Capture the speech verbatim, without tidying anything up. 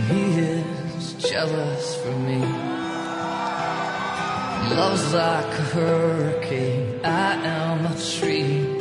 he is jealous for me. Love's like a hurricane, I am a tree.